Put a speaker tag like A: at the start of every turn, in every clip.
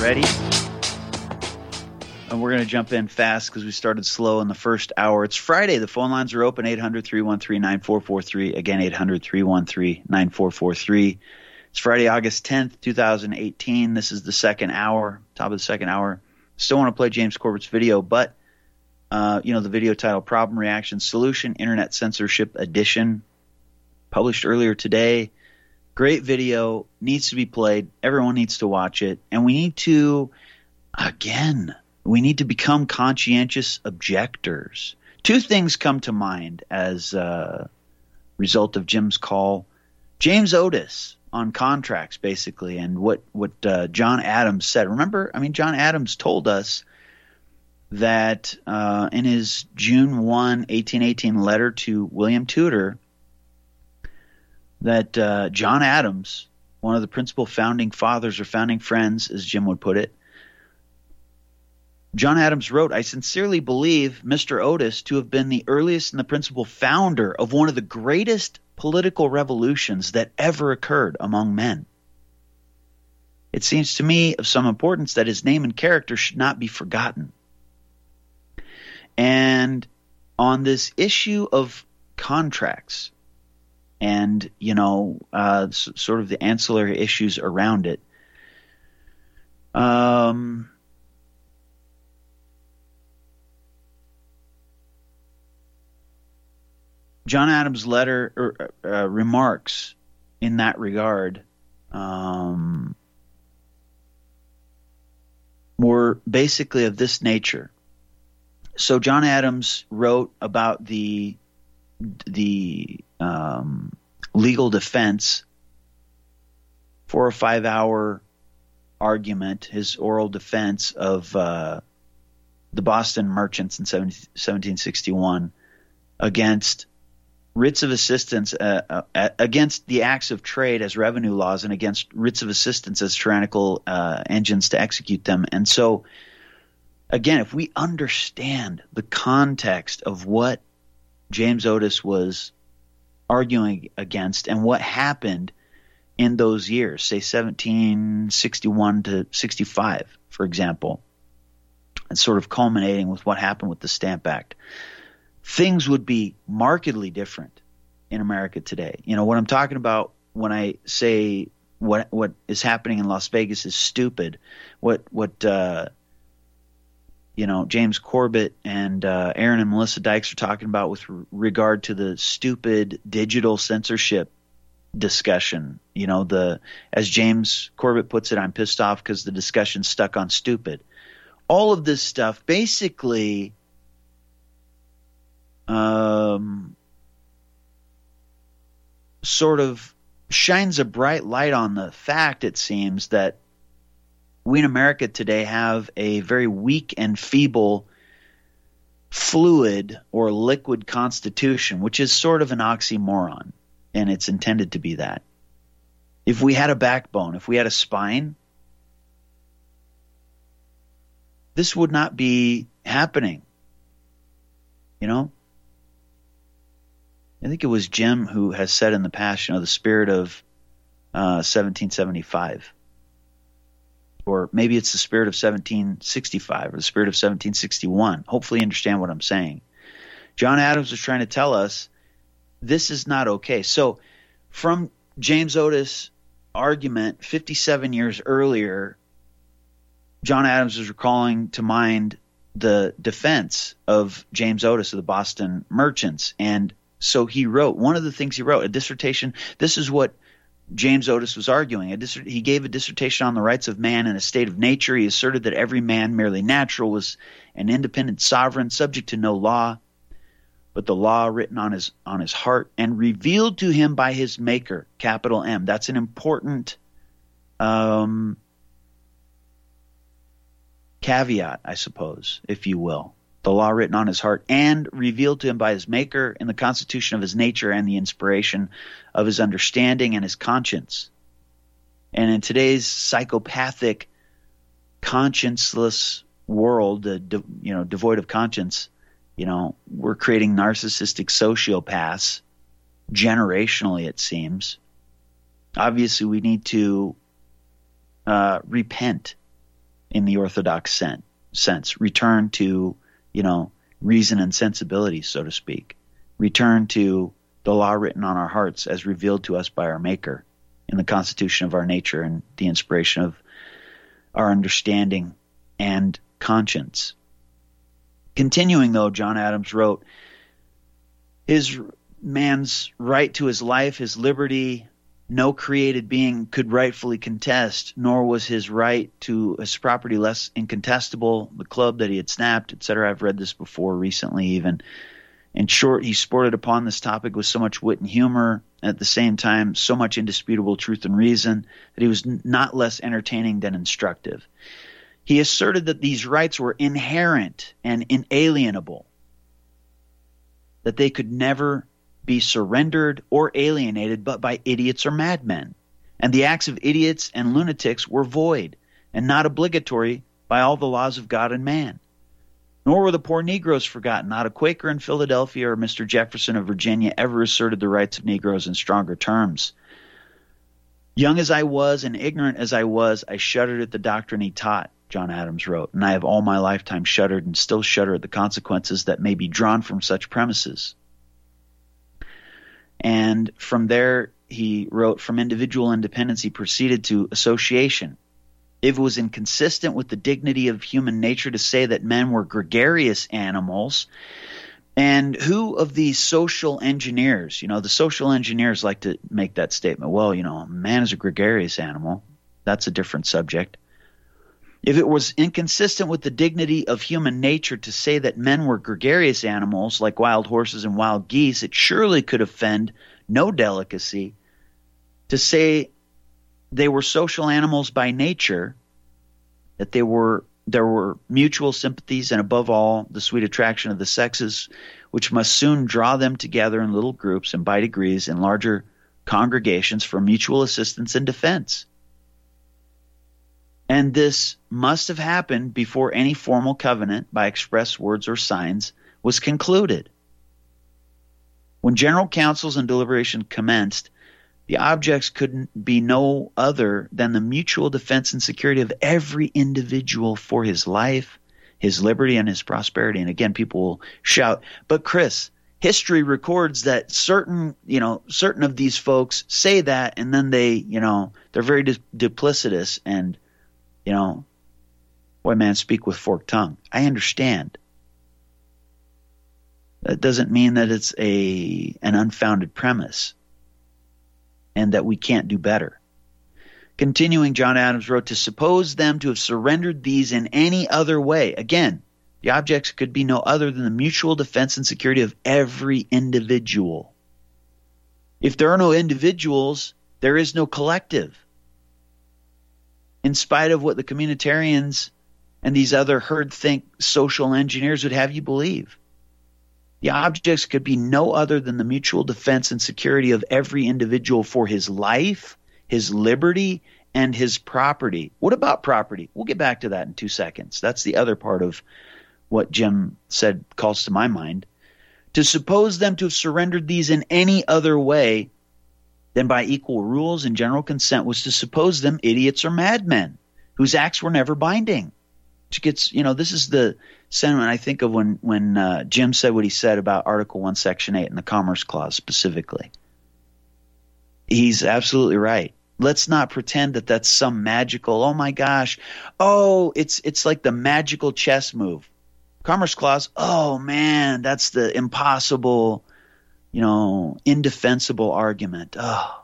A: Ready? And we're going to jump in fast because we started slow in the first hour. It's Friday. The phone lines are open, 800-313-9443. Again, 800-313-9443. It's Friday, August 10th, 2018. This is the second hour, top of the second hour. Still want to play James Corbett's video, but, the video title, Problem, Reaction, Solution, Internet Censorship Edition, published earlier today. Great video, needs to be played. Everyone needs to watch it. And we need to, we need to become conscientious objectors. Two things come to mind as a result of Jim's call. James Otis on contracts, basically, and what John Adams said. Remember, John Adams told us that in his June 1, 1818 letter to William Tudor, that John Adams, one of the principal founding fathers or founding friends, as Jim would put it, John Adams wrote, "I sincerely believe Mr. Otis to have been the earliest and the principal founder of one of the greatest political revolutions that ever occurred among men. It seems to me of some importance that his name and character should not be forgotten." And on this issue of contracts and, sort of the ancillary issues around it, John Adams' letter remarks in that regard were basically of this nature. So John Adams wrote about the legal defense, 4 or 5 hour argument, his oral defense of the Boston merchants in 1761 against writs of assistance, against the acts of trade as revenue laws, and against writs of assistance as tyrannical engines to execute them. And so, again, if we understand the context of what James Otis was arguing against and what happened in those years, say 1761 to 65, for example, and sort of culminating with what happened with the Stamp Act, things would be markedly different in America today. What I'm talking about when I say what is happening in Las Vegas is stupid, what James Corbett and Aaron and Melissa Dykes are talking about with regard to the stupid digital censorship discussion. As James Corbett puts it, I'm pissed off because the discussion's stuck on stupid. All of this stuff basically sort of shines a bright light on the fact, it seems, that we in America today have a very weak and feeble fluid or liquid constitution, which is sort of an oxymoron, and it's intended to be that. If we had a backbone, if we had a spine, this would not be happening. I think it was Jim who has said in the past, the spirit of 1775. Or maybe it's the spirit of 1765 or the spirit of 1761. Hopefully you understand what I'm saying. John Adams was trying to tell us this is not okay. So from James Otis' argument 57 years earlier, John Adams was recalling to mind the defense of James Otis of the Boston merchants. And so he wrote, one of the things he wrote, a dissertation. This is what James Otis was arguing. He gave a dissertation on the rights of man in a state of nature. He asserted that every man, merely natural, was an independent sovereign, subject to no law, but the law written on his heart and revealed to him by his Maker, capital M. That's an important caveat, I suppose, if you will. The law written on his heart and revealed to him by his Maker in the constitution of his nature and the inspiration of his understanding and his conscience. And in today's psychopathic, conscienceless world, devoid of conscience, we're creating narcissistic sociopaths generationally, it seems. Obviously, we need to repent in the Orthodox sense. Return to, reason and sensibility, so to speak. Return to the law written on our hearts as revealed to us by our Maker in the constitution of our nature and the inspiration of our understanding and conscience. Continuing, though, John Adams wrote, his man's right to his life, his liberty, no created being could rightfully contest, nor was his right to his property less incontestable, the club that he had snapped, etc. I've read this before recently even. In short, he sported upon this topic with so much wit and humor, and at the same time so much indisputable truth and reason, that he was not less entertaining than instructive. He asserted that these rights were inherent and inalienable, that they could never be surrendered or alienated but by idiots or madmen, and the acts of idiots and lunatics were void and not obligatory by all the laws of God and man. Nor were the poor Negroes forgotten. Not a Quaker in Philadelphia or Mr. Jefferson of Virginia ever asserted the rights of Negroes in stronger terms. Young as I was and ignorant as I was, I shuddered at the doctrine he taught, John Adams wrote, and I have all my lifetime shuddered and still shudder at the consequences that may be drawn from such premises. And from there, he wrote, from individual independence, he proceeded to association. If it was inconsistent with the dignity of human nature to say that men were gregarious animals, and who of these social engineers, the social engineers like to make that statement, well, man is a gregarious animal. That's a different subject. If it was inconsistent with the dignity of human nature to say that men were gregarious animals like wild horses and wild geese, it surely could offend no delicacy to say they were social animals by nature, that there were mutual sympathies and above all the sweet attraction of the sexes, which must soon draw them together in little groups and by degrees in larger congregations for mutual assistance and defense. And this must have happened before any formal covenant by express words or signs was concluded. When general councils and deliberation commenced, the objects could be no other than the mutual defense and security of every individual for his life, his liberty, and his prosperity. And again, people will shout, but Chris, history records that certain of these folks say that, and then they're very duplicitous and, boy, man, speak with forked tongue. I understand. That doesn't mean that it's an unfounded premise and that we can't do better. Continuing, John Adams wrote, to suppose them to have surrendered these in any other way. Again, the objects could be no other than the mutual defense and security of every individual. If there are no individuals, there is no collective. In spite of what the communitarians and these other herd-think social engineers would have you believe. The objects could be no other than the mutual defense and security of every individual for his life, his liberty, and his property. What about property? We'll get back to that in 2 seconds. That's the other part of what Jim said calls to my mind. To suppose them to have surrendered these in any other way than by equal rules and general consent was to suppose them idiots or madmen whose acts were never binding. Which gets, this is the sentiment I think of when Jim said what he said about Article 1, Section 8 and the Commerce Clause specifically. He's absolutely right. Let's not pretend that that's some magical, oh my gosh, it's like the magical chess move. Commerce Clause, oh man, that's the impossible, indefensible argument. Oh.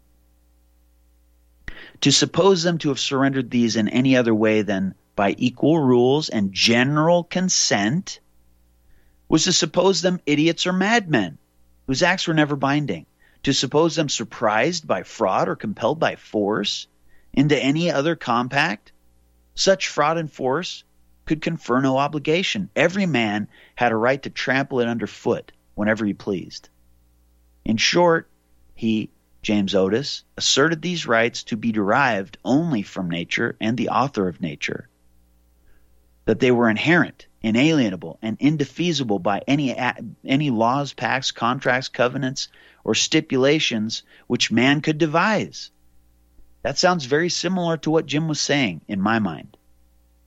A: To suppose them to have surrendered these in any other way than by equal rules and general consent was to suppose them idiots or madmen whose acts were never binding. To suppose them surprised by fraud or compelled by force into any other compact, such fraud and force could confer no obligation. Every man had a right to trample it underfoot whenever he pleased. In short, he, James Otis, asserted these rights to be derived only from nature and the author of nature, that they were inherent, inalienable, and indefeasible by any laws, pacts, contracts, covenants, or stipulations which man could devise. That sounds very similar to what Jim was saying in my mind.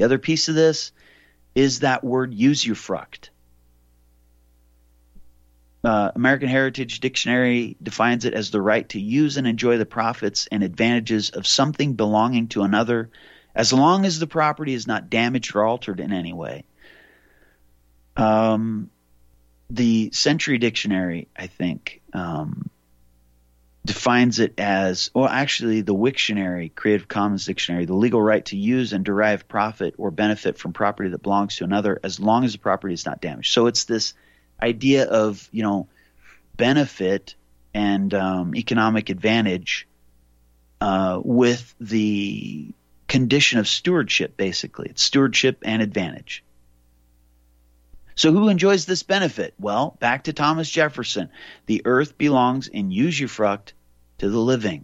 A: The other piece of this is that word usufruct. American Heritage Dictionary defines it as the right to use and enjoy the profits and advantages of something belonging to another, as long as the property is not damaged or altered in any way. The Century Dictionary, I think, defines it as, well, actually the Wiktionary, Creative Commons Dictionary, the legal right to use and derive profit or benefit from property that belongs to another, as long as the property is not damaged. So it's this idea of, benefit and economic advantage with the condition of stewardship, basically. It's stewardship and advantage. So who enjoys this benefit? Well, back to Thomas Jefferson. The earth belongs in usufruct to the living.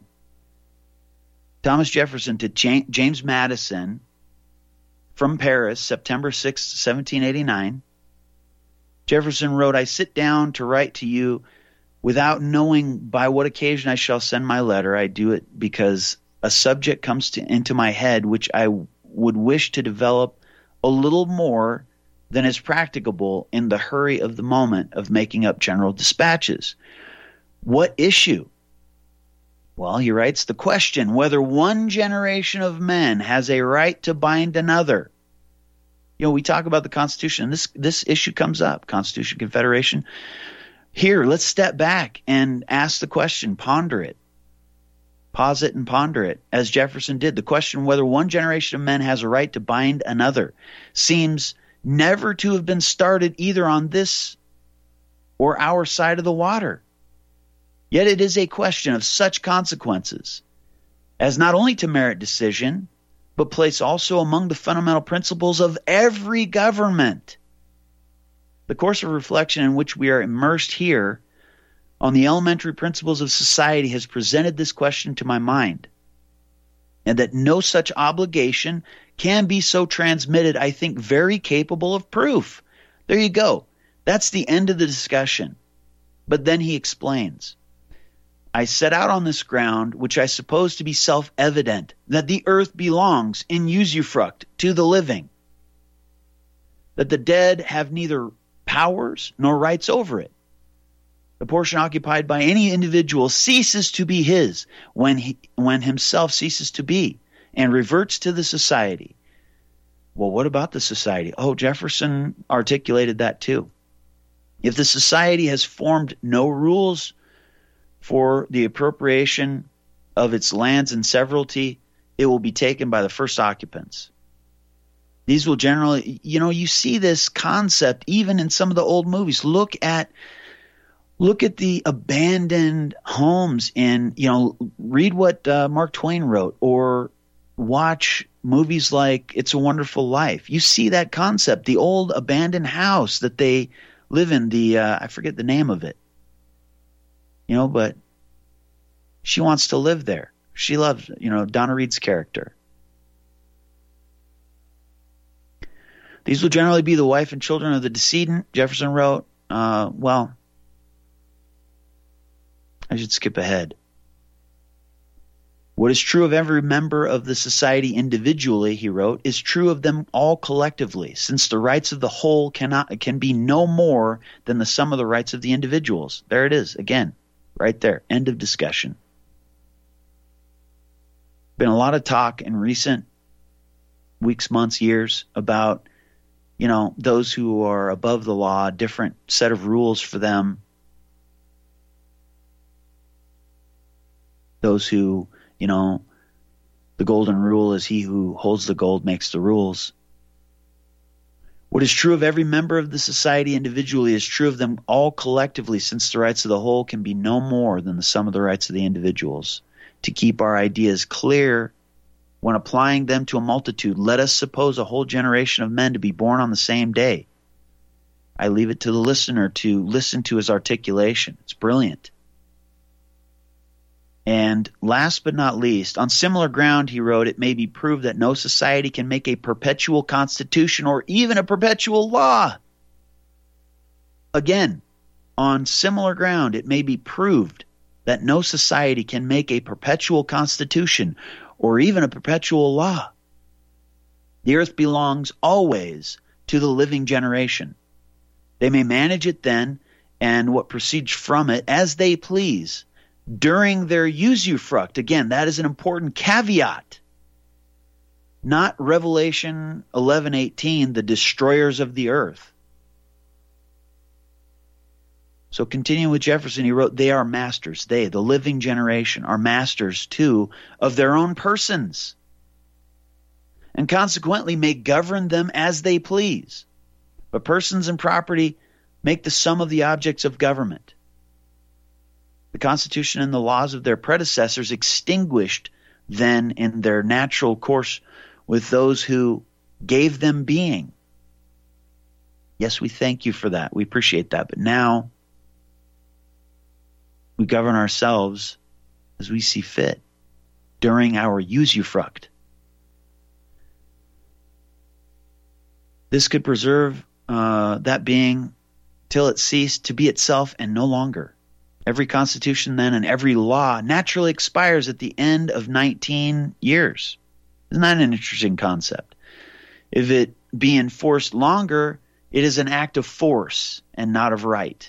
A: Thomas Jefferson to James Madison from Paris, September 6, 1789. Jefferson wrote, I sit down to write to you without knowing by what occasion I shall send my letter. I do it because a subject comes into my head which I would wish to develop a little more than is practicable in the hurry of the moment of making up general dispatches. What issue? Well, he writes, the question whether one generation of men has a right to bind another. We talk about the Constitution, and this issue comes up, Constitution, Confederation. Here, let's step back and ask the question, ponder it. Pause it and ponder it, as Jefferson did. The question whether one generation of men has a right to bind another seems never to have been started either on this or our side of the water. Yet it is a question of such consequences as not only to merit decision, but place also among the fundamental principles of every government. The course of reflection in which we are immersed here on the elementary principles of society has presented this question to my mind, and that no such obligation can be so transmitted, I think, very capable of proof. There you go. That's the end of the discussion. But then he explains, I set out on this ground, which I suppose to be self-evident, that the earth belongs in usufruct to the living, that the dead have neither powers nor rights over it. The portion occupied by any individual ceases to be his when himself ceases to be, and reverts to the society. Well, what about the society? Oh, Jefferson articulated that too. If the society has formed no rules for the appropriation of its lands and severalty, it will be taken by the first occupants. These will generally, you see this concept even in some of the old movies. Look at the abandoned homes in, read what Mark Twain wrote, or watch movies like It's a Wonderful Life. You see that concept, the old abandoned house that they live in, I forget the name of it. But she wants to live there. She loves, Donna Reed's character. These will generally be the wife and children of the decedent, Jefferson wrote. Well, I should skip ahead. What is true of every member of the society individually, he wrote, is true of them all collectively, since the rights of the whole can be no more than the sum of the rights of the individuals. There it is, again, right there, end of discussion. Been a lot of talk in recent weeks, months, years about, those who are above the law, different set of rules for them. Those who, the golden rule is he who holds the gold makes the rules. What is true of every member of the society individually is true of them all collectively, since the rights of the whole can be no more than the sum of the rights of the individuals. To keep our ideas clear, when applying them to a multitude, let us suppose a whole generation of men to be born on the same day. I leave it to the listener to listen to his articulation. It's brilliant. And last but not least, on similar ground, he wrote, it may be proved that no society can make a perpetual constitution or even a perpetual law. Again, on similar ground, it may be proved that no society can make a perpetual constitution or even a perpetual law. The earth belongs always to the living generation. They may manage it then and what proceeds from it as they please during their usufruct. Again, that is an important caveat. Not Revelation 11:18, the destroyers of the earth. So continuing with Jefferson, he wrote, they are masters. They, the living generation, are masters too of their own persons, and consequently may govern them as they please. But persons and property make the sum of the objects of government. The Constitution and the laws of their predecessors extinguished then in their natural course with those who gave them being. Yes, we thank you for that. We appreciate that. But now we govern ourselves as we see fit during our usufruct. This could preserve that being till it ceased to be itself and no longer. Every constitution then and every law naturally expires at the end of 19 years. Isn't that an interesting concept? If it be enforced longer, it is an act of force and not of right.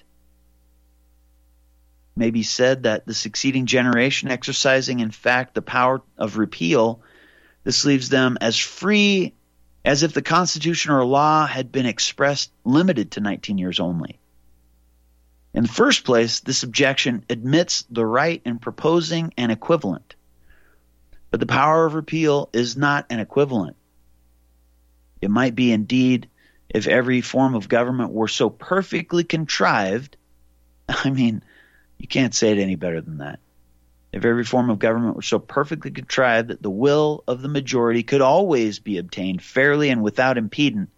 A: It may be said that the succeeding generation, exercising in fact the power of repeal, this leaves them as free as if the Constitution or law had been expressed limited to 19 years only. In the first place, this objection admits the right in proposing an equivalent. But the power of repeal is not an equivalent. It might be indeed if every form of government were so perfectly contrived. I mean, you can't say it any better than that. If every form of government were so perfectly contrived that the will of the majority could always be obtained fairly and without impediment.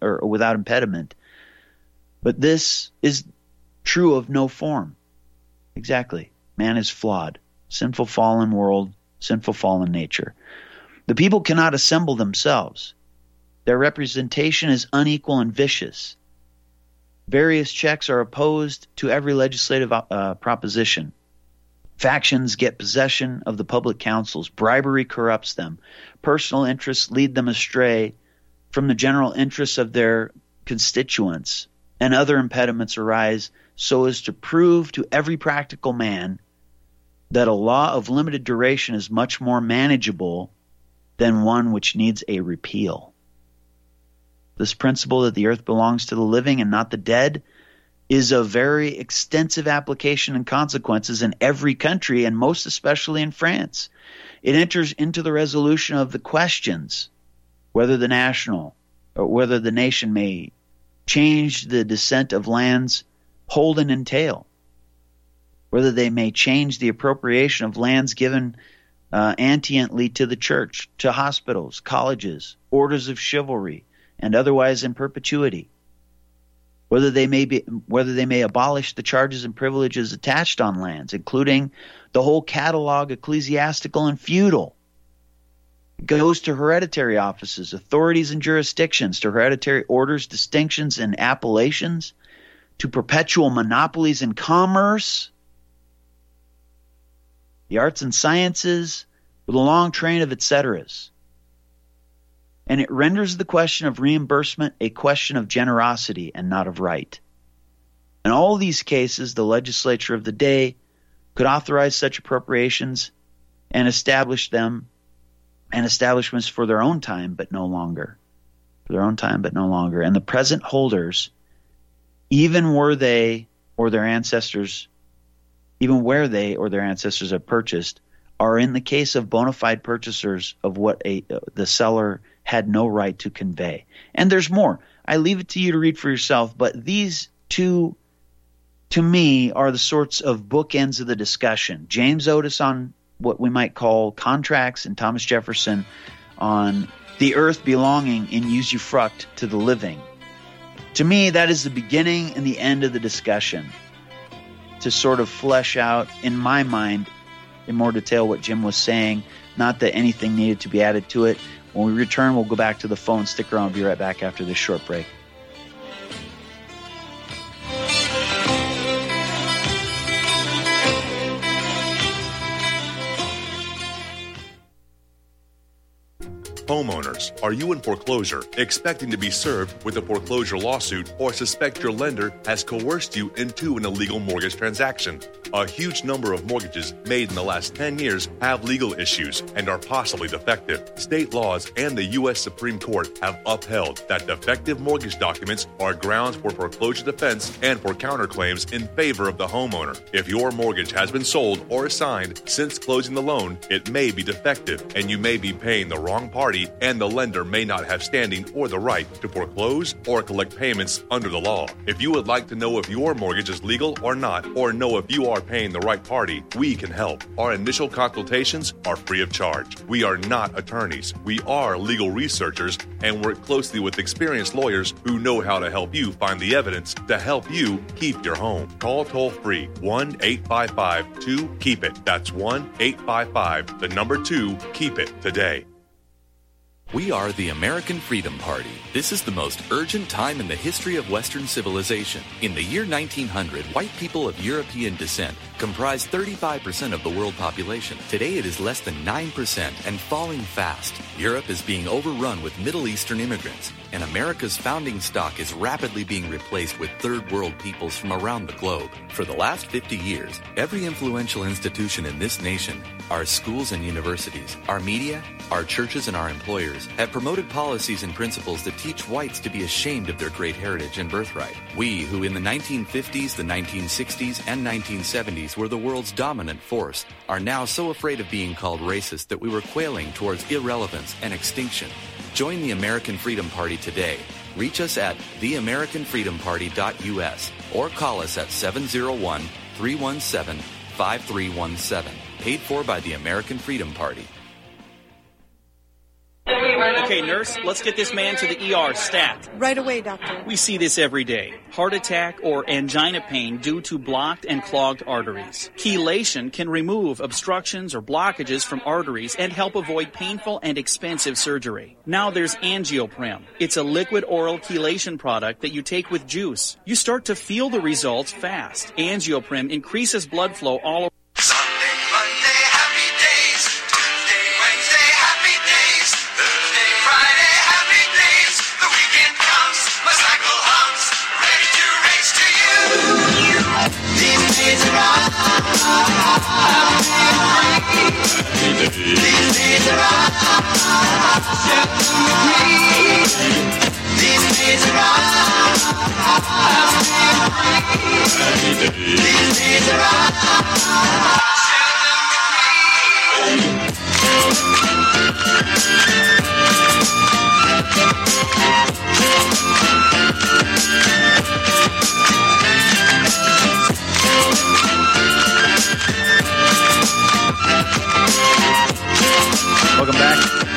A: But this is true of no form. Exactly. Man is flawed. Sinful, fallen world, sinful, fallen nature. The people cannot assemble themselves. Their representation is unequal and vicious. Various checks are opposed to every legislative proposition. Factions get possession of the public councils. Bribery corrupts them. Personal interests lead them astray from the general interests of their constituents. And other impediments arise so as to prove to every practical man that a law of limited duration is much more manageable than one which needs a repeal. This principle that the earth belongs to the living and not the dead is of very extensive application and consequences in every country, and most especially in France. It enters into the resolution of the questions whether the nation may change the descent of lands hold and entail, whether they may change the appropriation of lands given anteantly to the church, to hospitals, colleges, orders of chivalry, and otherwise in perpetuity, whether they may abolish the charges and privileges attached on lands, including the whole catalog, ecclesiastical and feudal. It goes to hereditary offices, authorities and jurisdictions, to hereditary orders, distinctions, and appellations, to perpetual monopolies in commerce, the arts and sciences, with a long train of et ceteras. And it renders the question of reimbursement a question of generosity and not of right. In all these cases, the legislature of the day could authorize such appropriations and establish them and establishments for their own time, but no longer. For their own time, but no longer. And the present holders, even where they or their ancestors have purchased, are in the case of bona fide purchasers of what the seller had no right to convey. And there's more. I leave it to you to read for yourself, but these two, to me, are the sorts of bookends of the discussion. James Otis on what we might call contracts, and Thomas Jefferson on the earth belonging in usufruct to the living. To me, that is the beginning and the end of the discussion, to sort of flesh out, in my mind, in more detail what Jim was saying, not that anything needed to be added to it. When we return, we'll go back to the phone. Stick around. We'll be right back after this short break.
B: Homeowners, are you in foreclosure, expecting to be served with a foreclosure lawsuit, or suspect your lender has coerced you into an illegal mortgage transaction? A huge number of mortgages made in the last 10 years have legal issues and are possibly defective. State laws and the U.S. Supreme Court have upheld that defective mortgage documents are grounds for foreclosure defense and for counterclaims in favor of the homeowner. If your mortgage has been sold or assigned since closing the loan, it may be defective, and you may be paying the wrong party, and the lender may not have standing or the right to foreclose or collect payments under the law. If you would like to know if your mortgage is legal or not, or know if you are paying the right party, we can help. Our initial consultations are free of charge. We are not attorneys. We are legal researchers and work closely with experienced lawyers who know how to help you find the evidence to help you keep your home. Call toll-free 1-855-2-KEEP-IT. That's 1-855-2-KEEP-IT today.
C: We are the American Freedom Party. This is the most urgent time in the history of Western civilization. In the year 1900, white people of European descent comprised 35% of the world population. Today it is less than 9% and falling fast. Europe is being overrun with Middle Eastern immigrants, and America's founding stock is rapidly being replaced with third world peoples from around the globe. For the last 50 years, every influential institution in this nation, our schools and universities, our media, our churches and our employers, have promoted policies and principles that teach whites to be ashamed of their great heritage and birthright. We, who in the 1950s, the 1960s, and 1970s were the world's dominant force, are now so afraid of being called racist that we were quailing towards irrelevance and extinction. Join the American Freedom Party today. Reach us at theamericanfreedomparty.us or call us at 701-317-5317. Paid for by the American Freedom Party.
D: Okay, nurse, let's get this man to the ER stat.
E: Right away, doctor.
D: We see this every day. Heart attack or angina pain due to blocked and clogged arteries. Chelation can remove obstructions or blockages from arteries and help avoid painful and expensive surgery. Now there's Angioprim. It's a liquid oral chelation product that you take with juice. You start to feel the results fast. Angioprim increases blood flow all over.
A: Welcome back.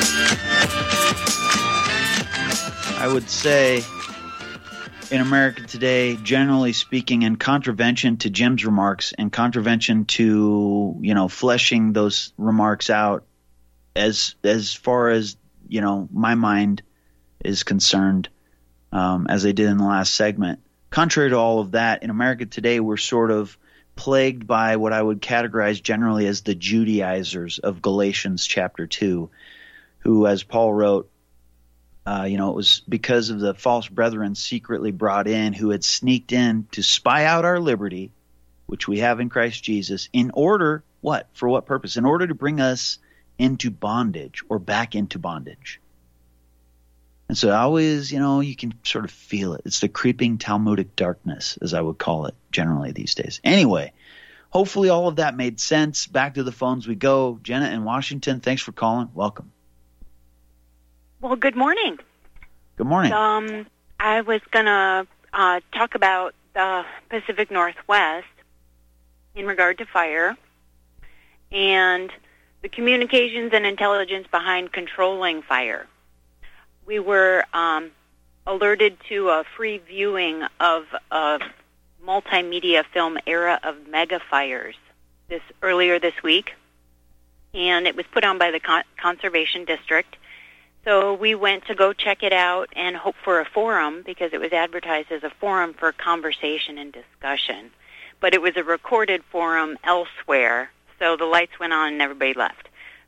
A: I would say in America today, generally speaking, in contravention to Jim's remarks and contravention to, fleshing those remarks out as far as, my mind is concerned, as I did in the last segment. Contrary to all of that, in America today, we're sort of plagued by what I would categorize generally as the Judaizers of Galatians chapter 2, who, as Paul wrote, it was because of the false brethren secretly brought in who had sneaked in to spy out our liberty, which we have in Christ Jesus, in order, what? For what purpose? In order to bring us into bondage or back into bondage. And so always, you can sort of feel it. It's the creeping Talmudic darkness, as I would call it generally these days. Anyway, hopefully all of that made sense. Back to the phones we go. Jenna in Washington, thanks for calling. Welcome.
F: Well, good morning.
A: Good morning.
F: I was going to talk about the Pacific Northwest in regard to fire and the communications and intelligence behind controlling fire. We were alerted to a free viewing of a multimedia film, Era of Mega Fires, earlier this week, and it was put on by the Conservation District. So we went to go check it out and hope for a forum, because it was advertised as a forum for conversation and discussion. But it was a recorded forum elsewhere, so the lights went on and everybody left.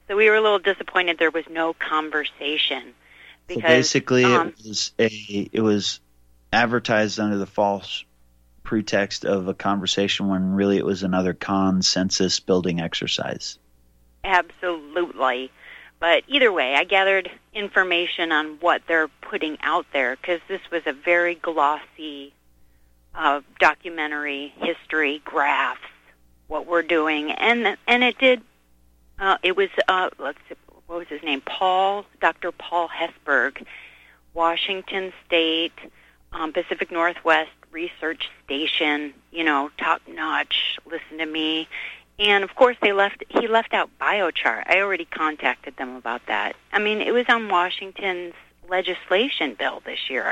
F: So we were a little disappointed there was no conversation. Because,
A: so basically, it was advertised under the false pretext of a conversation when really it was another consensus building exercise.
F: Absolutely. But either way, I gathered information on what they're putting out there because this was a very glossy documentary, history, graphs, what we're doing, and it did. It was let's see, what was his name? Dr. Paul Hesburgh, Washington State Pacific Northwest Research Station. You know, top notch. Listen to me. And of course, he left out biochar. I already contacted them about that. I mean, it was on Washington's legislation bill this year.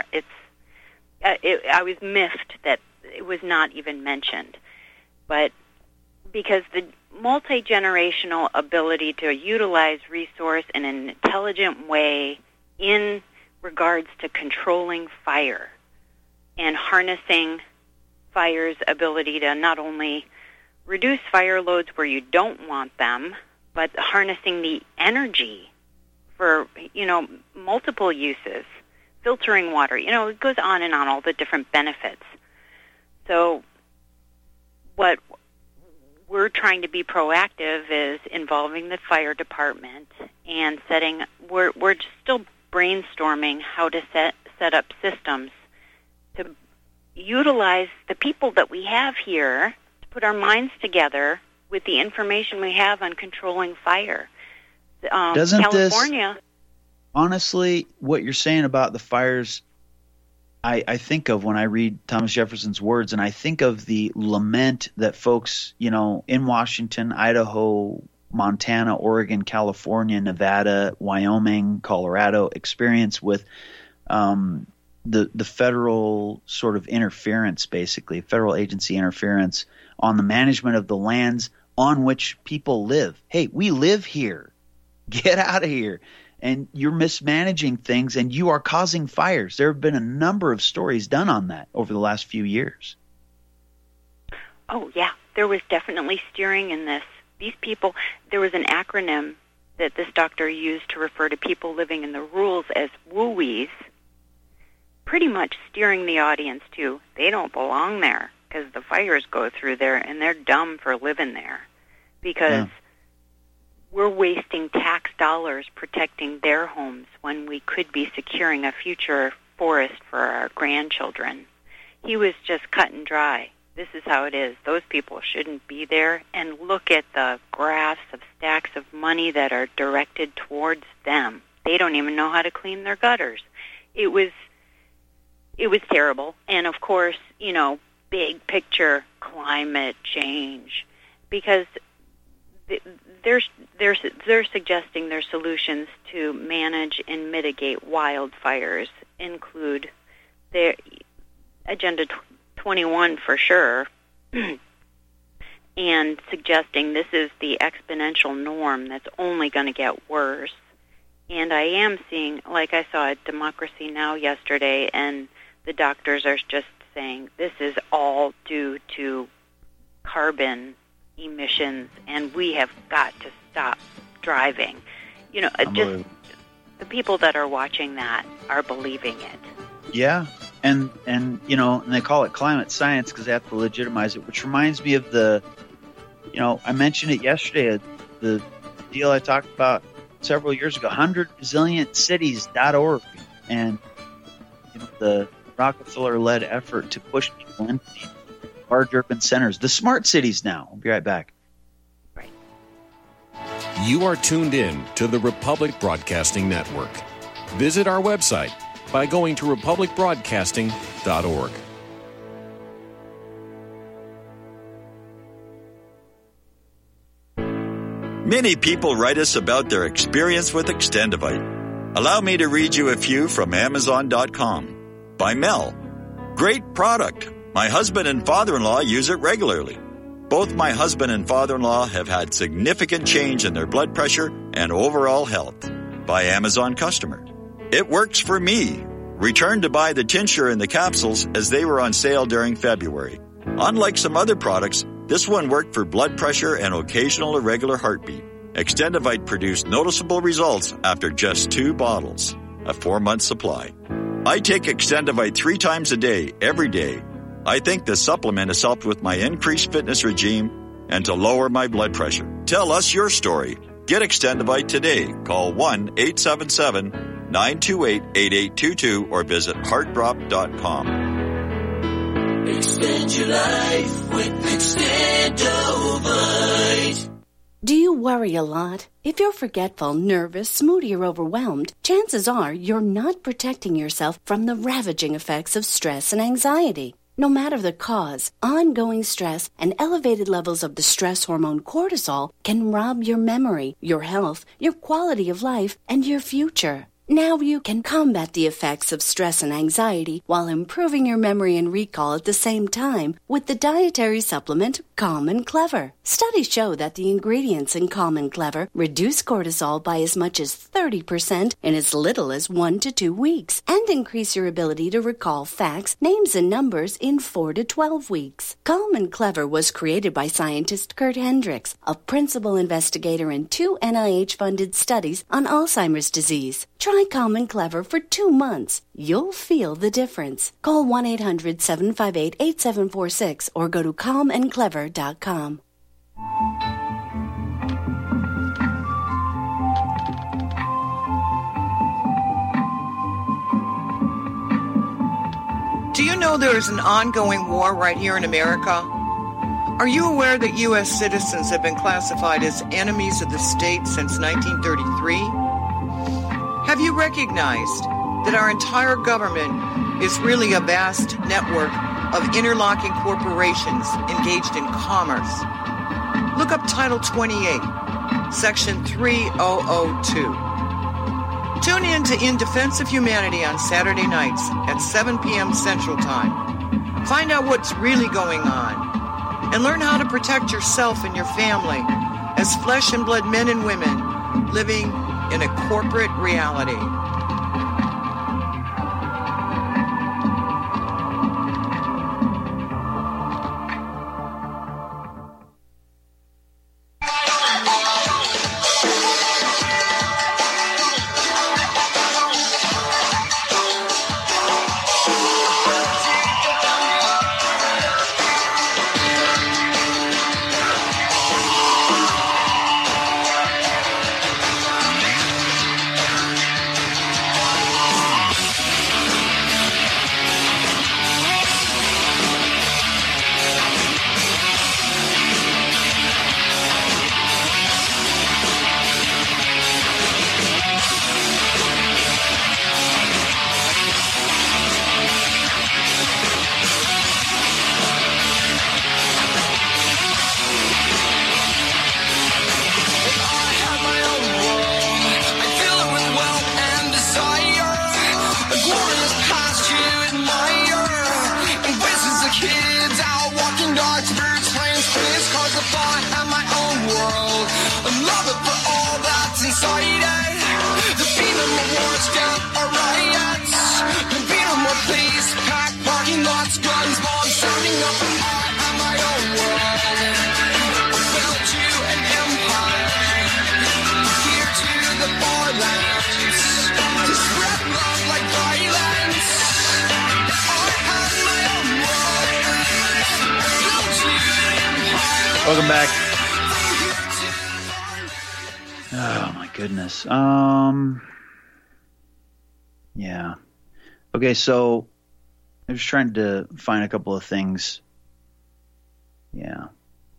F: I was miffed that it was not even mentioned, but because the multi-generational ability to utilize resource in an intelligent way in regards to controlling fire and harnessing fire's ability to not only reduce fire loads where you don't want them, but harnessing the energy for, multiple uses, filtering water, it goes on and on, all the different benefits. So what we're trying to be proactive is involving the fire department and we're still brainstorming how to set up systems to utilize the people that we have here, to put our minds together with the information we have on controlling fire.
A: Doesn't
F: California,
A: this, honestly, what you're saying about the fires, I think of when I read Thomas Jefferson's words, and I think of the lament that folks, in Washington, Idaho, Montana, Oregon, California, Nevada, Wyoming, Colorado experience with the federal sort of interference, basically, federal agency interference on the management of the lands on which people live. Hey, we live here. Get out of here. And you're mismanaging things, and you are causing fires. There have been a number of stories done on that over the last few years.
F: Oh, yeah. There was definitely steering in this. These people, there was an acronym that this doctor used to refer to people living in the rurals as WUIs, pretty much steering the audience to, they don't belong there because the fires go through there, and they're dumb for living there because we're wasting tax dollars protecting their homes when we could be securing a future forest for our grandchildren. He was just cut and dry. This is how it is. Those people shouldn't be there. And look at the graphs of stacks of money that are directed towards them. They don't even know how to clean their gutters. It was terrible. And of course, big picture climate change, because they're suggesting their solutions to manage and mitigate wildfires include their Agenda 21 for sure, and suggesting this is the exponential norm that's only going to get worse. And I am seeing, like I saw at Democracy Now! Yesterday, and the doctors are just saying this is all due to carbon emissions, and we have got to stop driving. Just the people that are watching that are believing it.
A: Yeah, and they call it climate science because they have to legitimize it, which reminds me of I mentioned it yesterday, the deal I talked about several years ago, 100resilientcities.org, and the Rockefeller-led effort to push people into these large urban centers, the smart cities now. I'll be right back.
F: Right.
E: You are tuned in to the Republic Broadcasting Network. Visit our website by going to republicbroadcasting.org.
G: Many people write us about their experience with Extendivite. Allow me to read you a few from Amazon.com. By Mel. Great product. My husband and father-in-law use it regularly. Both my husband and father-in-law have had significant change in their blood pressure and overall health. By Amazon customer. It works for me. Returned to buy the tincture and the capsules as they were on sale during February. Unlike some other products, this one worked for blood pressure and occasional irregular heartbeat. Extendivite produced noticeable results after just 2 bottles, a 4-month supply. I take Extendivite 3 times a day, every day. I think this supplement has helped with my increased fitness regime and to lower my blood pressure. Tell us your story. Get Extendivite today. Call 1-877-928-8822 or visit heartdrop.com.
H: Extend your life with Extendivite.
I: Do you worry a lot? If you're forgetful, nervous, moody, or overwhelmed, chances are you're not protecting yourself from the ravaging effects of stress and anxiety. No matter the cause, ongoing stress and elevated levels of the stress hormone cortisol can rob your memory, your health, your quality of life, and your future. Now you can combat the effects of stress and anxiety while improving your memory and recall at the same time with the dietary supplement Calm and Clever. Studies show that the ingredients in Calm and Clever reduce cortisol by as much as 30% in as little as 1 to 2 weeks and increase your ability to recall facts, names, and numbers in 4 to 12 weeks. Calm and Clever was created by scientist Kurt Hendricks, a principal investigator in 2 NIH-funded studies on Alzheimer's disease. Try Calm and Clever for 2 months. You'll feel the difference. Call 1-800-758-8746 or go to calmandclever.com.
J: Do you know there is an ongoing war right here in America? Are you aware that U.S. citizens have been classified as enemies of the state since 1933? Have you recognized that our entire government is really a vast network of interlocking corporations engaged in commerce? Look up Title 28, Section 3002. Tune in to In Defense of Humanity on Saturday nights at 7 p.m. Central Time. Find out what's really going on and learn how to protect yourself and your family as flesh and blood men and women living in a corporate reality.
A: Welcome back. Oh my goodness. Yeah. Okay, so I was trying to find a couple of things. Yeah.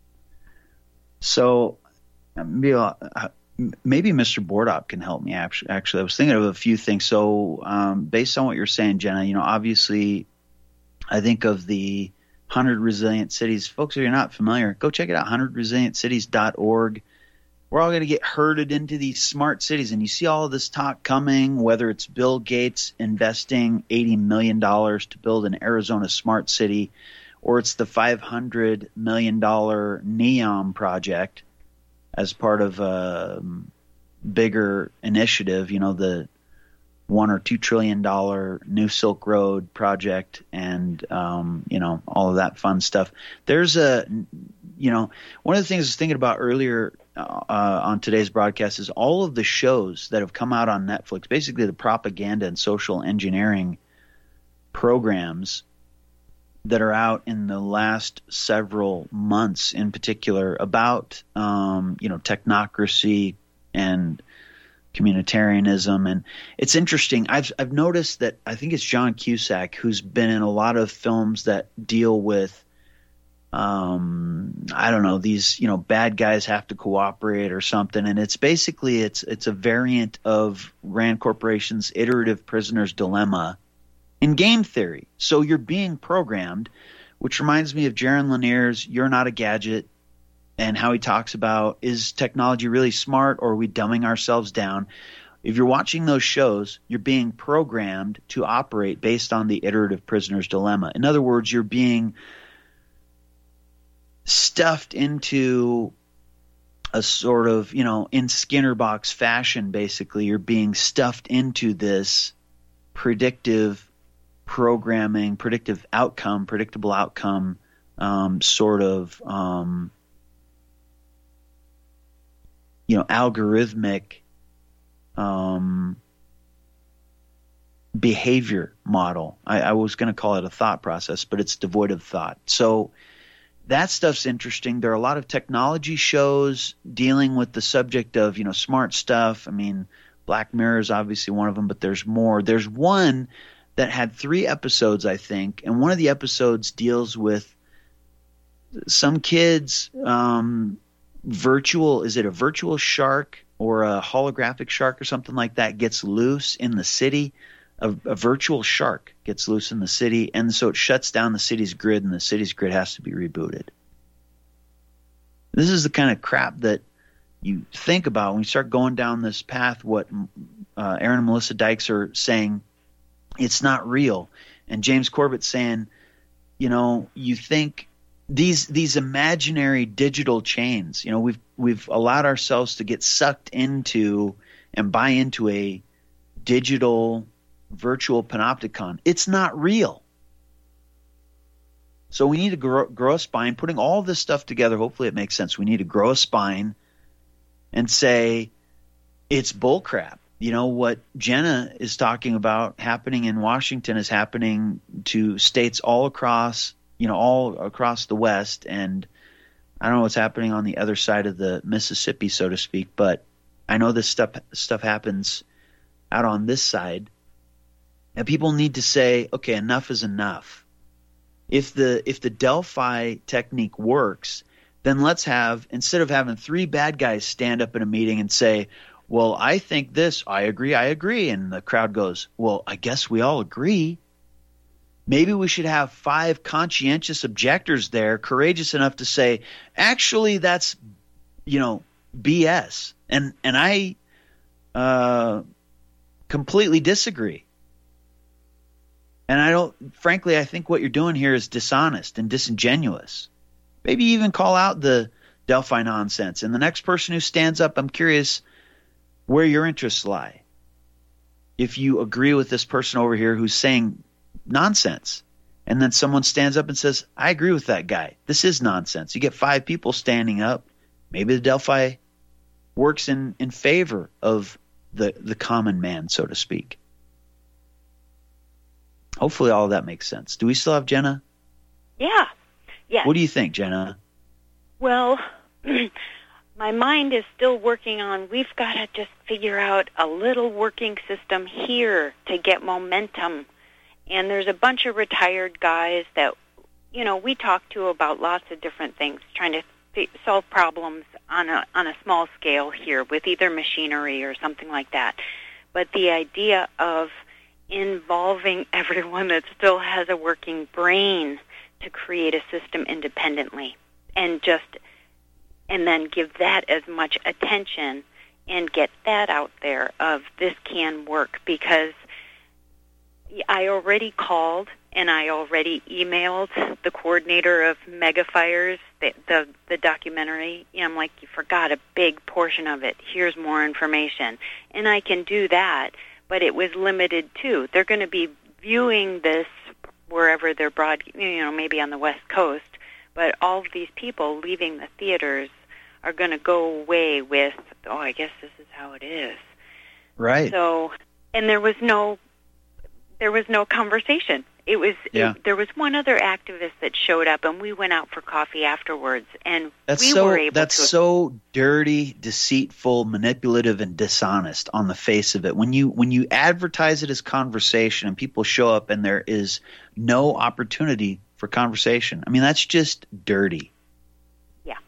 A: So maybe Mr. Bordop can help me. Actually, I was thinking of a few things. So based on what you're saying, Jenna, obviously I think of the 100 Resilient Cities. Folks, if you're not familiar, go check it out, 100resilientcities.org. We're all going to get herded into these smart cities, and you see all of this talk coming, whether it's Bill Gates investing $80 million to build an Arizona smart city, or it's the $500 million NEOM project as part of a bigger initiative, the $1 or $2 trillion New Silk Road project, and all of that fun stuff. There's one of the things I was thinking about earlier on today's broadcast is all of the shows that have come out on Netflix, basically the propaganda and social engineering programs that are out in the last several months, in particular, about technocracy and communitarianism. And it's interesting. I've noticed that I think it's John Cusack who's been in a lot of films that deal with these bad guys have to cooperate or something, and it's basically it's a variant of Rand Corporation's iterative prisoner's dilemma in game theory. So you're being programmed, which reminds me of Jaron Lanier's You're Not a Gadget, and how he talks about, is technology really smart, or are we dumbing ourselves down? If you're watching those shows, you're being programmed to operate based on the iterative prisoner's dilemma. In other words, you're being stuffed into a sort of, in Skinner box fashion, basically. You're being stuffed into this predictive programming, predictable outcome, sort of, algorithmic behavior model. I was going to call it a thought process, but it's devoid of thought. So that stuff's interesting. There are a lot of technology shows dealing with the subject of, smart stuff. I mean, Black Mirror is obviously one of them, but there's more. There's one that had 3 episodes, I think, and one of the episodes deals with some kids is it a virtual shark or a holographic shark or something like that gets loose in the city. A virtual shark gets loose in the city, and so it shuts down the city's grid, and the city's grid has to be rebooted. This is the kind of crap that you think about when you start going down this path. What Aaron and Melissa Dykes are saying, it's not real. And James Corbett's saying, you think these imaginary digital chains, we've allowed ourselves to get sucked into and buy into a digital virtual panopticon. It's not real. So we need to grow a spine. Putting all this stuff together, hopefully it makes sense. We need to grow a spine and say it's bullcrap. What Jenna is talking about happening in Washington is happening to states all across the West, and I don't know what's happening on the other side of the Mississippi, so to speak, but I know this stuff happens out on this side. And people need to say, okay, enough is enough. If the Delphi technique works, then let's have, instead of having 3 bad guys stand up in a meeting and say, well, I think this, I agree, and the crowd goes, well, I guess we all agree. Maybe we should have 5 conscientious objectors there, courageous enough to say, actually, that's, BS. And I completely disagree. And I think what you're doing here is dishonest and disingenuous. Maybe even call out the Delphi nonsense. And the next person who stands up, I'm curious where your interests lie. If you agree with this person over here who's saying nonsense, and then someone stands up and says, I agree with that guy. This is nonsense. You get 5 people standing up. Maybe the Delphi works in favor of the common man, so to speak. Hopefully all of that makes sense. Do we still have Jenna?
F: Yeah.
A: What do you think, Jenna?
F: Well, my mind is still working on, we've got to just figure out a little working system here to get momentum. And there's a bunch of retired guys that, we talk to about lots of different things, trying to solve problems on a small scale here with either machinery or something like that. But the idea of involving everyone that still has a working brain to create a system independently and then give that as much attention and get that out there of this can work, because I already called and I already emailed the coordinator of Megafires, the documentary. I'm like, you forgot a big portion of it. Here's more information. And I can do that, but it was limited too. They're going to be viewing this wherever they're maybe on the West Coast, but all of these people leaving the theaters are going to go away with, oh, I guess this is how it is.
A: Right.
F: So, and there was no conversation. There was one other activist that showed up, and we went out for coffee afterwards, and were able to.
A: That's so dirty, deceitful, manipulative, and dishonest on the face of it. When you advertise it as conversation, and people show up, and there is no opportunity for conversation. I mean, that's just dirty.
F: Yeah,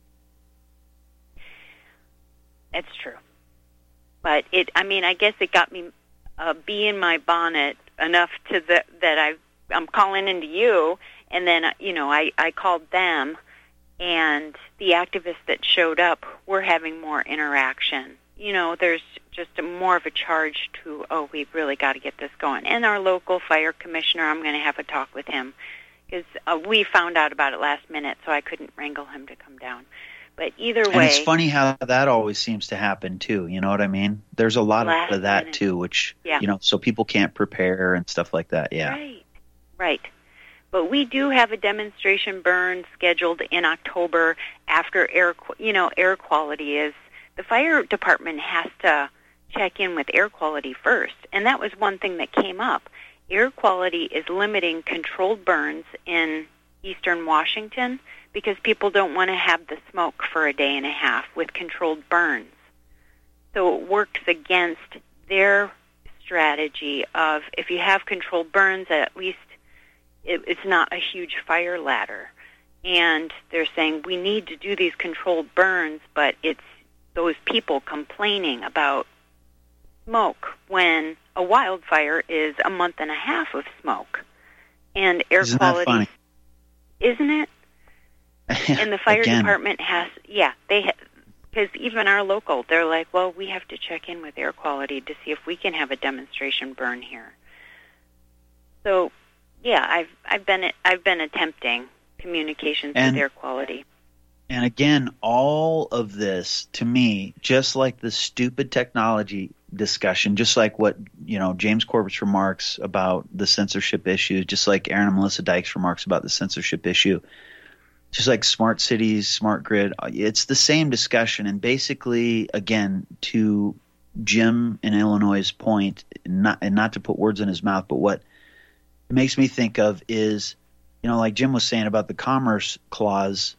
F: it's true. But I guess it got me a bee in my bonnet enough that I'm calling into you, and then I called them, and the activists that showed up were having more interaction. There's just more of a charge to, we've really got to get this going. And our local fire commissioner, I'm going to have a talk with him, because we found out about it last minute, so I couldn't wrangle him to come down. But either way...
A: And it's funny how that always seems to happen, too. You know what I mean? There's a lot of that, too, which, so people can't prepare and stuff like that, yeah.
F: Right. But we do have a demonstration burn scheduled in October after air quality is... The fire department has to check in with air quality first, and that was one thing that came up. Air quality is limiting controlled burns in eastern Washington because people don't want to have the smoke for a day and a half with controlled burns. So it works against their strategy of, if you have controlled burns, at least it's not a huge fire ladder. And they're saying we need to do these controlled burns, but it's those people complaining about smoke when a wildfire is a month and a half of smoke. And air
A: Isn't
F: quality...
A: that funny?
F: Isn't it? And the fire department has... because even our local, they're like, well, we have to check in with air quality to see if we can have a demonstration burn here. So, yeah, I've been attempting communications with air quality.
A: And again, all of this, to me, just like the stupid technology discussion, just like what, James Corbett's remarks about the censorship issue, just like Aaron and Melissa Dyke's remarks about the censorship issue, just like smart cities, smart grid, it's the same discussion. And basically, again, to Jim in Illinois' point, not to put words in his mouth, but what it makes me think of is, like Jim was saying about the Commerce Clause,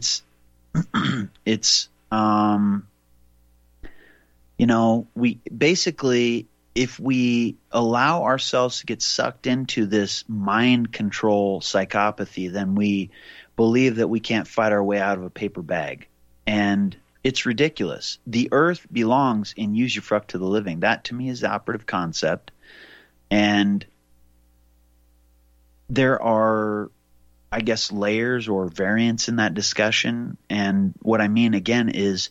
A: we basically, if we allow ourselves to get sucked into this mind control psychopathy, then we believe that we can't fight our way out of a paper bag. And it's ridiculous. The earth belongs in usufruct to the living. That, to me, is the operative concept. And there are, I guess, layers or variants in that discussion. And what I mean, again, is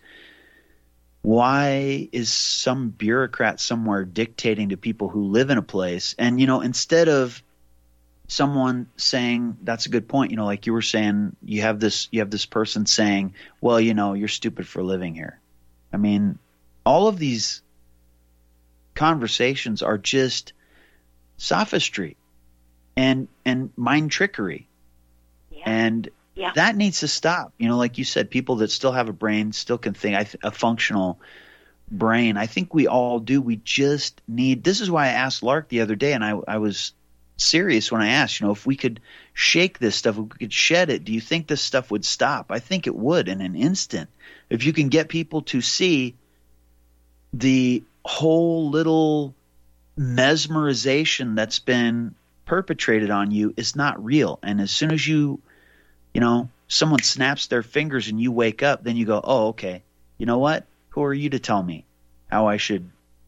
A: why is some bureaucrat somewhere dictating to people who live in a place? And, instead of someone saying, that's a good point, like you were saying, you have this person saying, well, you're stupid for living here. I mean, all of these conversations are just sophistry and mind trickery. And that needs to stop. Like you said, people that still have a brain, still can think, a functional brain. I think we all do. We just need – this is why I asked Lark the other day, and I was serious when I asked, if we could shake this stuff, if we could shed it, do you think this stuff would stop? I think it would in an instant. If you can get people to see the whole little mesmerization that's been perpetrated on you is not real. And as soon as someone snaps their fingers and you wake up, then you go, oh, okay, you know what? Who are you to tell me how I should,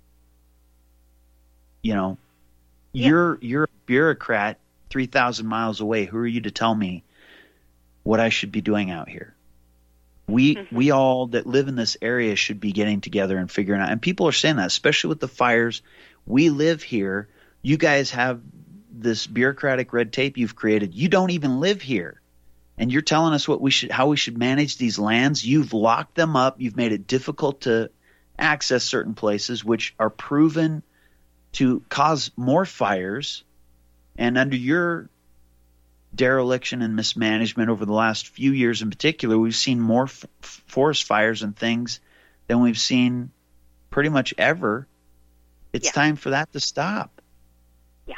A: you're a bureaucrat 3,000 miles away. Who are you to tell me what I should be doing out here? We all that live in this area should be getting together and figuring out. And people are saying that, especially with the fires. We live here. You guys have this bureaucratic red tape you've created. You don't even live here. And you're telling us how we should manage these lands. You've locked them up. You've made it difficult to access certain places, which are proven to cause more fires. And under your dereliction and mismanagement over the last few years in particular. We've seen more forest fires and things than we've seen pretty much ever. It's time for that to stop.
F: Yeah.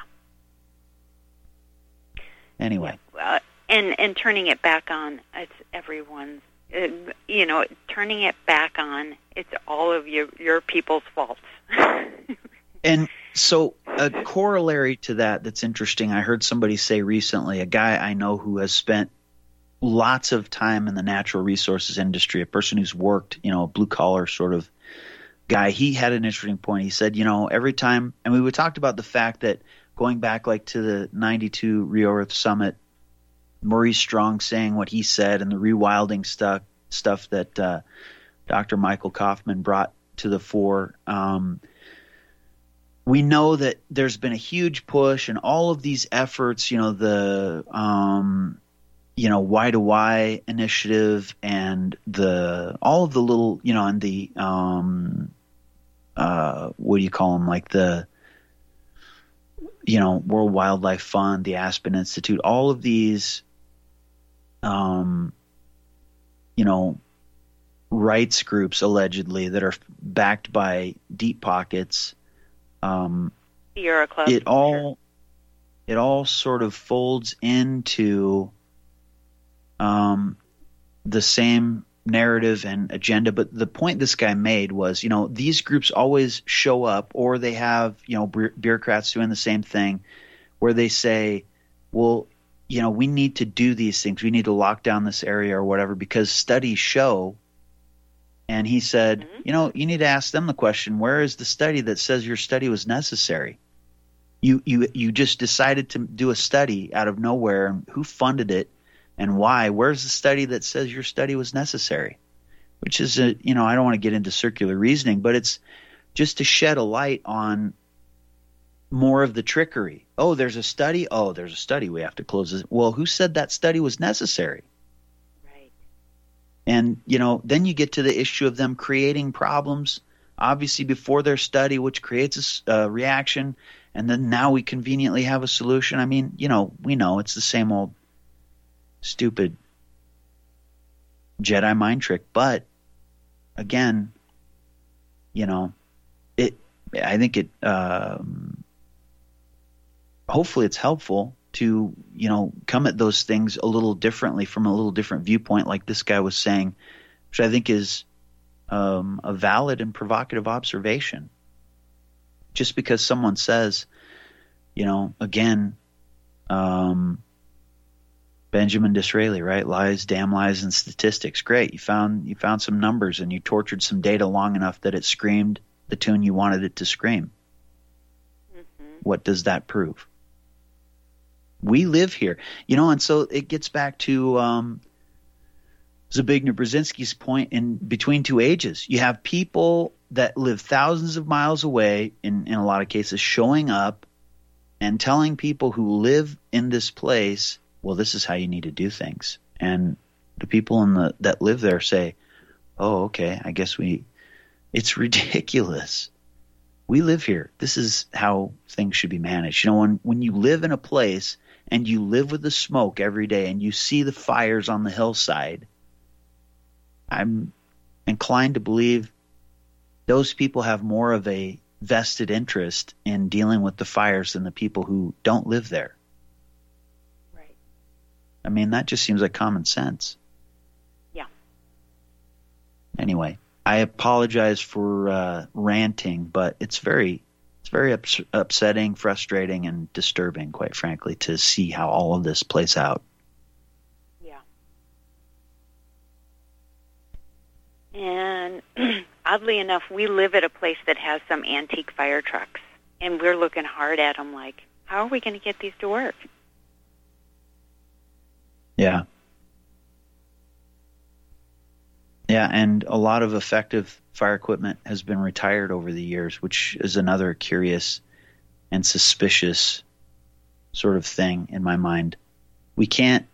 A: Anyway.
F: Yeah. And turning it back on, it's everyone's, turning it back on, it's all of your people's faults.
A: And so a corollary to that's interesting, I heard somebody say recently, a guy I know who has spent lots of time in the natural resources industry, a person who's worked, a blue-collar sort of guy, he had an interesting point. He said, every time, and we talked about the fact that going back like to the 92 Rio Earth Summit, Maurice Strong saying what he said and the rewilding stuff that Dr. Michael Kaufman brought to the fore. We know that there's been a huge push and all of these efforts, the Y2Y initiative and all of the little, and the what do you call them, like the World Wildlife Fund, the Aspen Institute, all of these rights groups allegedly that are backed by deep pockets.
F: Sierra Club.
A: It all sort of folds into the same narrative and agenda. But the point this guy made was, these groups always show up, or they have, bureaucrats doing the same thing, where they say, well, we need to do these things. We need to lock down this area or whatever because studies show. And he said, you need to ask them the question, where is the study that says your study was necessary? You just decided to do a study out of nowhere, and who funded it and why? Where's the study that says your study was necessary? Which is, I don't want to get into circular reasoning, but it's just to shed a light on more of the trickery. Oh, there's a study. Oh, there's a study. We have to close this. Well, who said that study was necessary?
F: Right.
A: And, then you get to the issue of them creating problems, obviously before their study, which creates a reaction. And then now we conveniently have a solution. I mean, we know it's the same old stupid Jedi mind trick. But again, I think it, hopefully it's helpful to, come at those things a little differently from a little different viewpoint, like this guy was saying, which I think is a valid and provocative observation. Just because someone says, again, Benjamin Disraeli, right? Lies, damn lies, and statistics. Great. You found some numbers and you tortured some data long enough that it screamed the tune you wanted it to scream. Mm-hmm. What does that prove? We live here, and so it gets back to Zbigniew Brzezinski's point in Between Two Ages. You have people that live thousands of miles away, in a lot of cases, showing up and telling people who live in this place, well, this is how you need to do things. And the people that live there say, oh, okay, I guess it's ridiculous. We live here. This is how things should be managed. When you live in a place and you live with the smoke every day and you see the fires on the hillside, I'm inclined to believe those people have more of a vested interest in dealing with the fires than the people who don't live there.
F: Right.
A: I mean, that just seems like common sense.
F: Yeah.
A: Anyway, I apologize for ranting, but it's very upsetting, frustrating, and disturbing, quite frankly, to see how all of this plays out.
F: Yeah. And oddly enough, we live at a place that has some antique fire trucks, and we're looking hard at them like, how are we going to get these to work?
A: Yeah. Yeah, and a lot of effective fire equipment has been retired over the years, which is another curious and suspicious sort of thing in my mind. We can't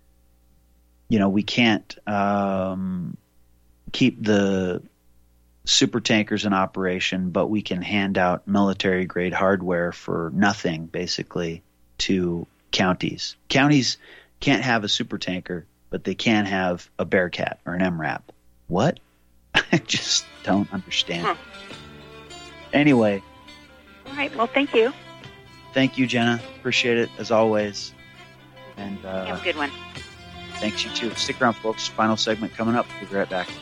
A: keep the super tankers in operation, but we can hand out military grade hardware for nothing, basically, to counties. Counties can't have a super tanker, but they can have a Bearcat or an MRAP. What? I just don't understand. Anyway.
F: All right. Well, thank you.
A: Thank you, Jenna. Appreciate it, as always. And
F: have a good one.
A: Thanks, you too. Stick around, folks. Final segment coming up. We'll be right back.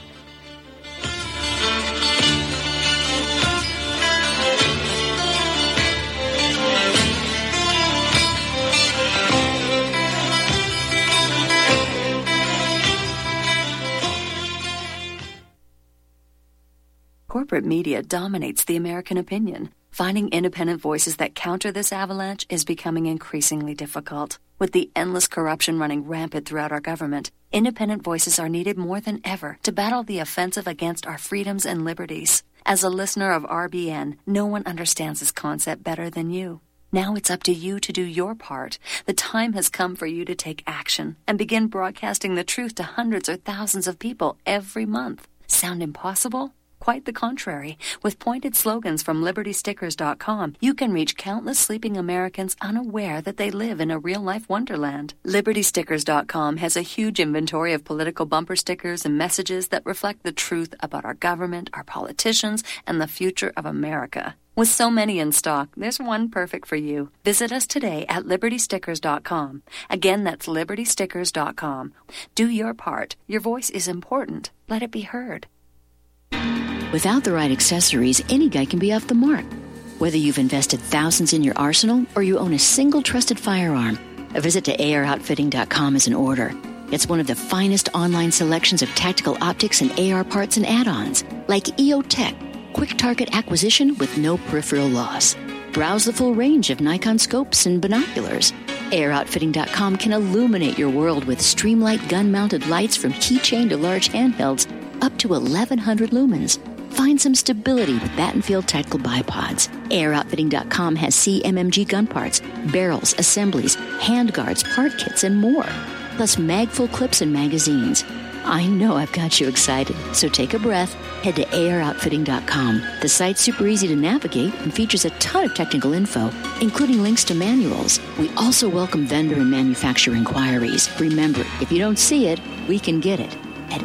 K: Corporate media dominates the American opinion. Finding independent voices that counter this avalanche is becoming increasingly difficult. With the endless corruption running rampant throughout our government, independent voices are needed more than ever to battle the offensive against our freedoms and liberties. As a listener of RBN, no one understands this concept better than you. Now it's up to you to do your part. The time has come for you to take action and begin broadcasting the truth to hundreds or thousands of people every month. Sound impossible? Quite the contrary. With pointed slogans from LibertyStickers.com, you can reach countless sleeping Americans unaware that they live in a real-life wonderland. LibertyStickers.com has a huge inventory of political bumper stickers and messages that reflect the truth about our government, our politicians, and the future of America. With so many in stock, there's one perfect for you. Visit us today at LibertyStickers.com. Again, that's LibertyStickers.com. Do your part. Your voice is important. Let it be heard.
L: Without the right accessories, any guy can be off the mark. Whether you've invested thousands in your arsenal or you own a single trusted firearm, a visit to AROutfitting.com is in order. It's one of the finest online selections of tactical optics and AR parts and add-ons, like EOTech, quick target acquisition with no peripheral loss. Browse the full range of Nikon scopes and binoculars. AROutfitting.com can illuminate your world with Streamlight gun-mounted lights from keychain to large handhelds, up to 1,100 lumens. Find some stability with Battenfield Tactical Bipods. AROutfitting.com has CMMG gun parts, barrels, assemblies, handguards, part kits, and more. Plus mag-full clips and magazines. I know I've got you excited, so take a breath. Head to AROutfitting.com. The site's super easy to navigate and features a ton of technical info, including links to manuals. We also welcome vendor and manufacturer inquiries. Remember, if you don't see it, we can get it at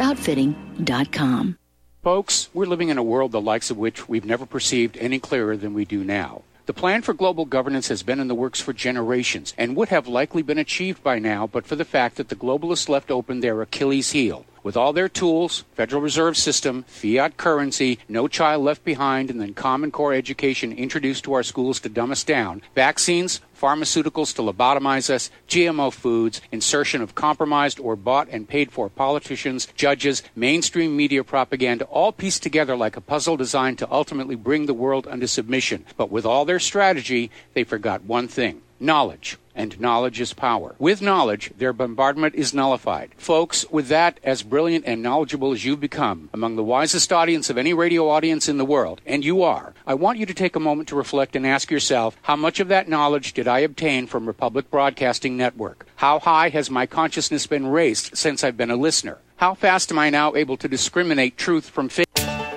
L: AROutfitting.com.
M: Folks, we're living in a world the likes of which we've never perceived any clearer than we do now. The plan for global governance has been in the works for generations and would have likely been achieved by now but for the fact that the globalists left open their Achilles heel. With all their tools, Federal Reserve System, fiat currency, no child left behind, and then Common Core education introduced to our schools to dumb us down, vaccines, pharmaceuticals to lobotomize us, GMO foods, insertion of compromised or bought and paid for politicians, judges, mainstream media propaganda, all pieced together like a puzzle designed to ultimately bring the world under submission. But with all their strategy, they forgot one thing: knowledge. And knowledge is power. With knowledge, their bombardment is nullified. Folks, with that, as brilliant and knowledgeable as you've become, among the wisest audience of any radio audience in the world, and you are, I want you to take a moment to reflect and ask yourself, how much of that knowledge did I obtain from Republic Broadcasting Network? How high has my consciousness been raised since I've been a listener? How fast am I now able to discriminate truth from fake?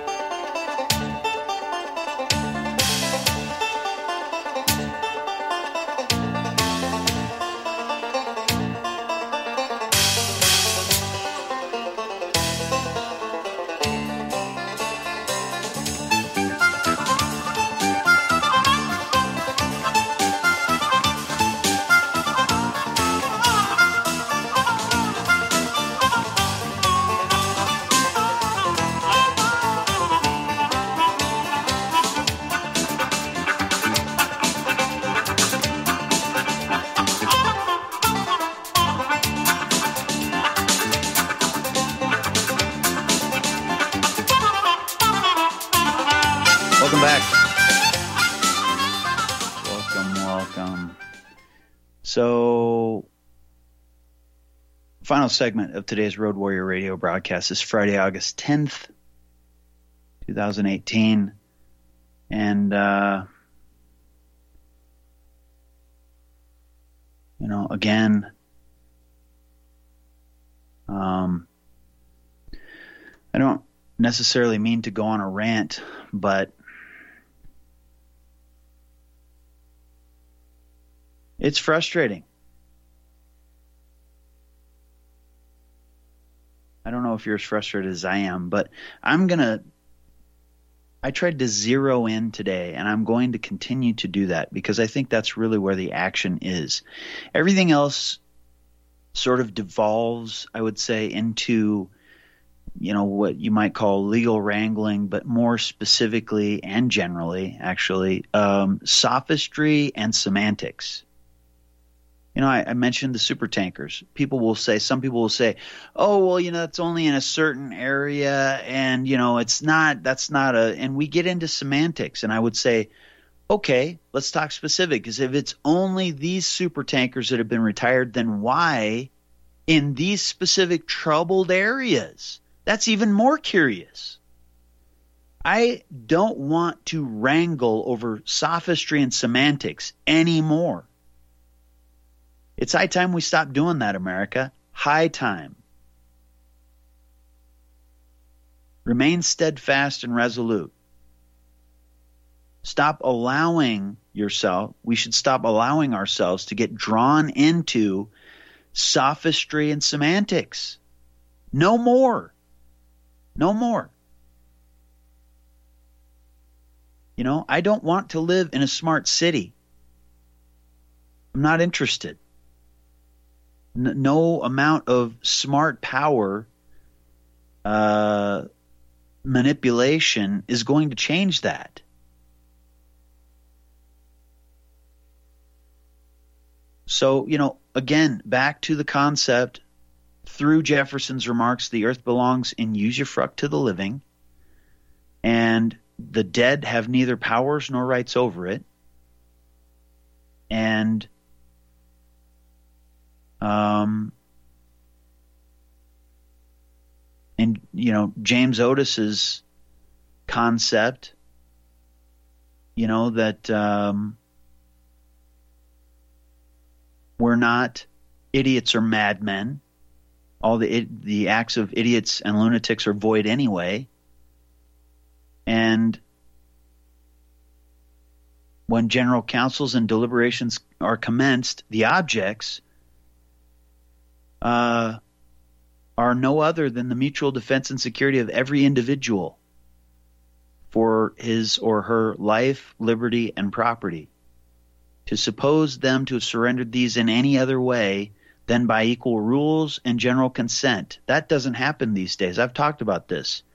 A: So, final segment of today's Road Warrior Radio broadcast is Friday, August 10th, 2018. And, again, I don't necessarily mean to go on a rant, but It's frustrating. I don't know if you're as frustrated as I am, but I tried to zero in today, and I'm going to continue to do that because I think that's really where the action is. Everything else sort of devolves, I would say, into, what you might call legal wrangling, but more specifically and generally, actually, sophistry and semantics. I mentioned the super tankers. Some people will say, oh, well, that's only in a certain area and, and we get into semantics. And I would say, okay, let's talk specific. Because if it's only these super tankers that have been retired, then why in these specific troubled areas? That's even more curious. I don't want to wrangle over sophistry and semantics anymore. It's high time we stop doing that, America. High time. Remain steadfast and resolute. We should stop allowing ourselves to get drawn into sophistry and semantics. No more. No more. I don't want to live in a smart city. I'm not interested. No amount of smart power manipulation is going to change that. So, again, back to the concept through Jefferson's remarks, the earth belongs in usufruct to the living, and the dead have neither powers nor rights over it. And James Otis's concept, that we're not idiots or madmen. All the acts of idiots and lunatics are void anyway. And when general councils and deliberations are commenced, the objects are no other than the mutual defense and security of every individual for his or her life, liberty, and property. To suppose them to have surrendered these in any other way than by equal rules and general consent, that doesn't happen these days. I've talked about this.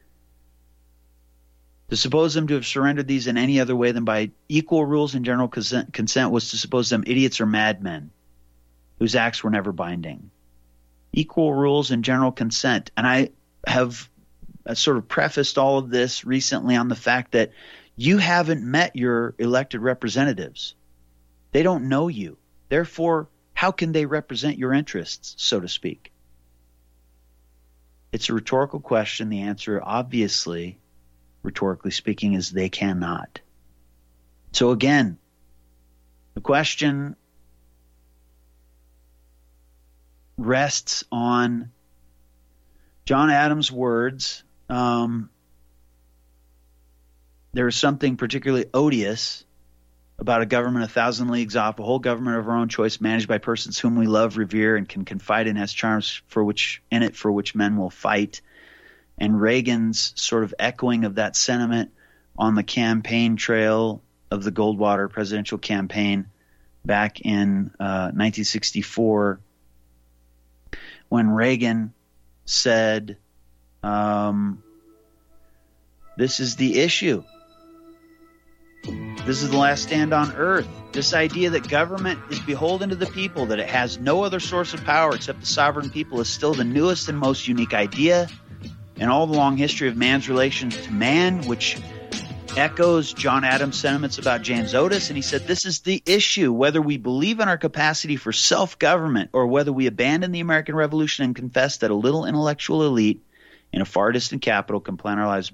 A: To suppose them to have surrendered these in any other way than by equal rules and general consent was to suppose them idiots or madmen whose acts were never binding. Equal rules and general consent. And I have sort of prefaced all of this recently on the fact that you haven't met your elected representatives. They don't know you. Therefore, how can they represent your interests, so to speak? It's a rhetorical question. The answer, obviously, rhetorically speaking, is they cannot. So again, the question rests on John Adams' words. There is something particularly odious about a government 1,000 leagues off, a whole government of our own choice, managed by persons whom we love, revere, and can confide in, has charms for which men will fight. And Reagan's sort of echoing of that sentiment on the campaign trail of the Goldwater presidential campaign back in 1964, when Reagan said, this is the issue. This is the last stand on earth. This idea that government is beholden to the people, that it has no other source of power except the sovereign people, is still the newest and most unique idea in all the long history of man's relations to man, which echoes John Adams' sentiments about James Otis. And he said, this is the issue, whether we believe in our capacity for self-government or whether we abandon the American Revolution and confess that a little intellectual elite in a far distant capital can plan our lives